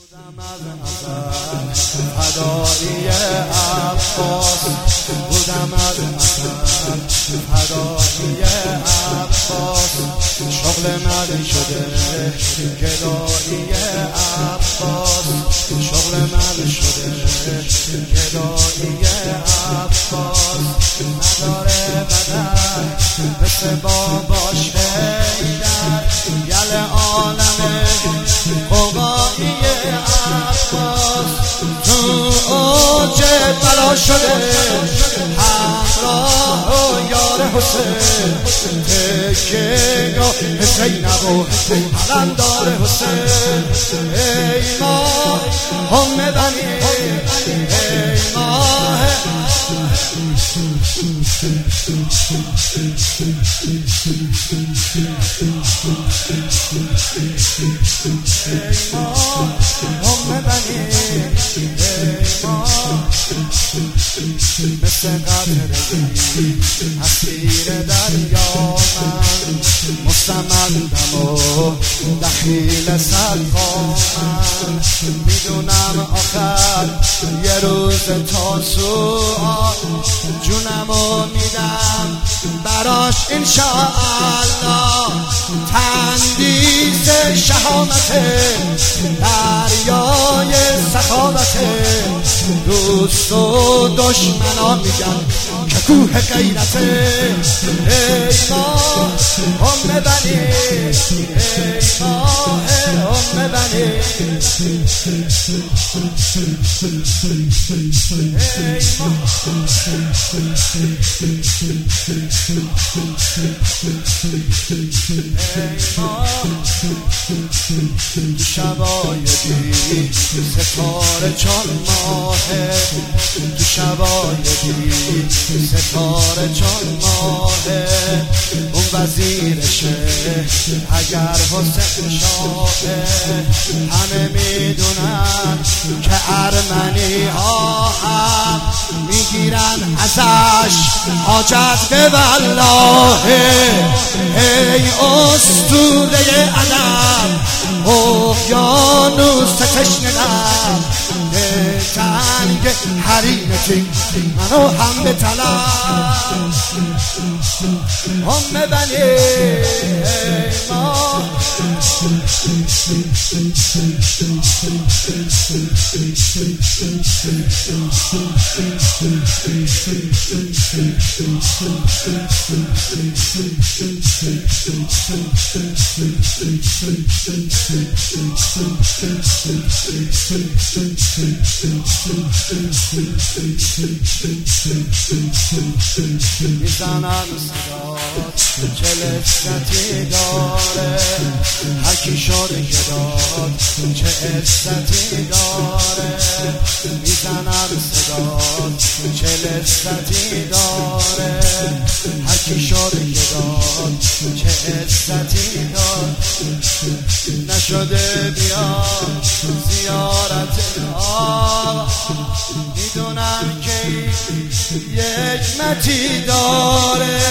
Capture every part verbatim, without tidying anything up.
بودم از ازل فدایی عباس، بودم از ازل فدایی عباس، شغل من شده گدایی عباس، شغل من شده گدایی عباس. نداره بدن مثل باباش حیدر، گل عالم قوقایی عباس، تو اوج بلا شده همراه و یار حسین، تکه گاه زینب و قلندار حسین. ای ماه هم بنی، ای ماه هم بنی، ای ماه مثل قطره‌ای اسیر دریا، من مستمندم و دخیل سرخانم، میدونم آخر یه روز تاسوعا جونمو میدم براش انشاءالله. تندیس شهامت دریای سخاوت، دوست و دشمنان میگن که کوه غیرته. ای ماه هم بنی، ای ماه هم بنی، ای شبای دی ستاره چون ماهه، تو شبای دی ستاره چون ماهه، اون وزیرشه اگر حسین شاهه. همه میدونن که ارمنی ها هم میگیرن ازش حاجت به والله. ای اسطوره ادب اقیانوس تشنه‌ام، به تنگ حریمتی منو هم به طلب. هم بنی ای ماه میزنن صدات چه لذتی داره، هرکی شده که داد چه عزتی داره. میزنن صدات چه لذتی داره، هرکی شده که داد چه عزتی داره. نشده بیا زیارت آقا، میدونم که یک متی داره،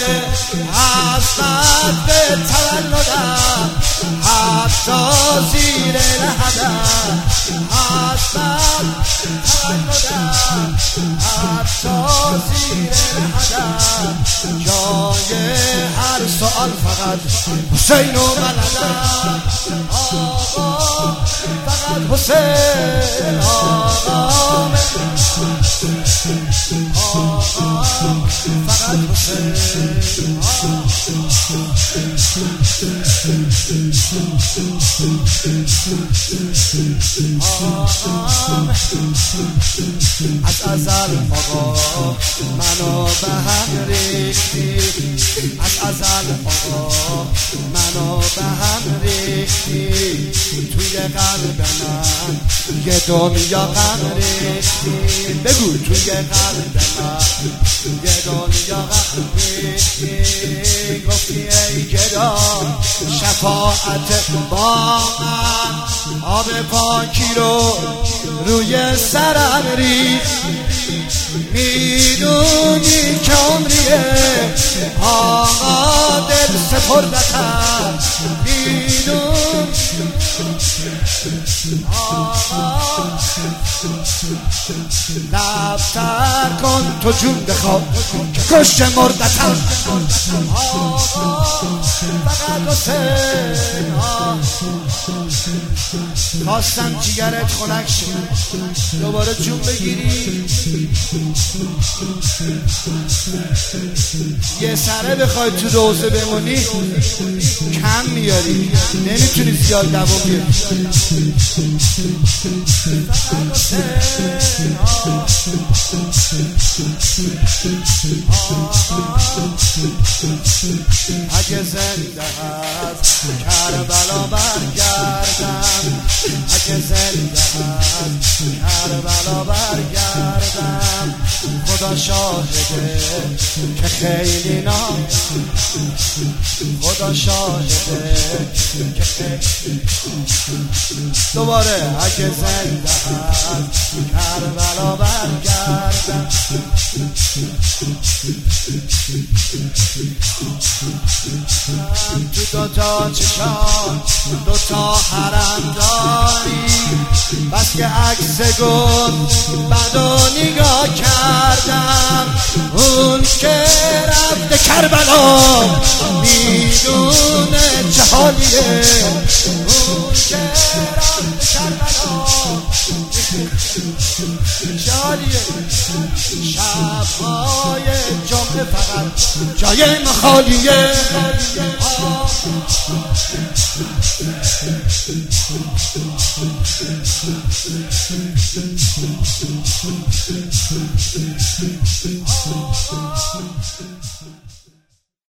حسنت به تولدم حتی زیر لحدم، حسنت تولدم حتی زیر لحدم. جای هر سؤال فقط حسین و بلدم، آقا فقط حسین، آقا فقط حسین. از ازل آقا منو به هم ریختی، از ازل آقا منو به هم ریختی، توی قلب من یه دنیا غم ریختی. بگو توی قلب من یه دنیا غم ریختی. گفتی ای گدا شفاعت با من، آب پاکی رو روی سرم ریختی. میدونی که عمریه آقا دل سپردتم، میدون لبتر کن تو جون بخواه که کشت مردتم فقط حسین خواستم جیگرت خنک شد دوباره جون بگیری یه سره بخوای تو روزه بمونی کم میاری نمیتونی زیاد دوام بیاری اگه زنده هست کربلا برگردم اگه زنده هست کربلا برگردم خدا شاهده که خیلی نام خدا شاهده که خیلی دوباره اگه زنده هست کربلا برگردم تو دوتا چشان دوتا حرم داری بس که عکس گل بدو نگاه کردم اون که رفت کربلا میدونه چه حالیه اون که رفت کربلا چه حالیه شبهای جمعه فقط جای مخالیه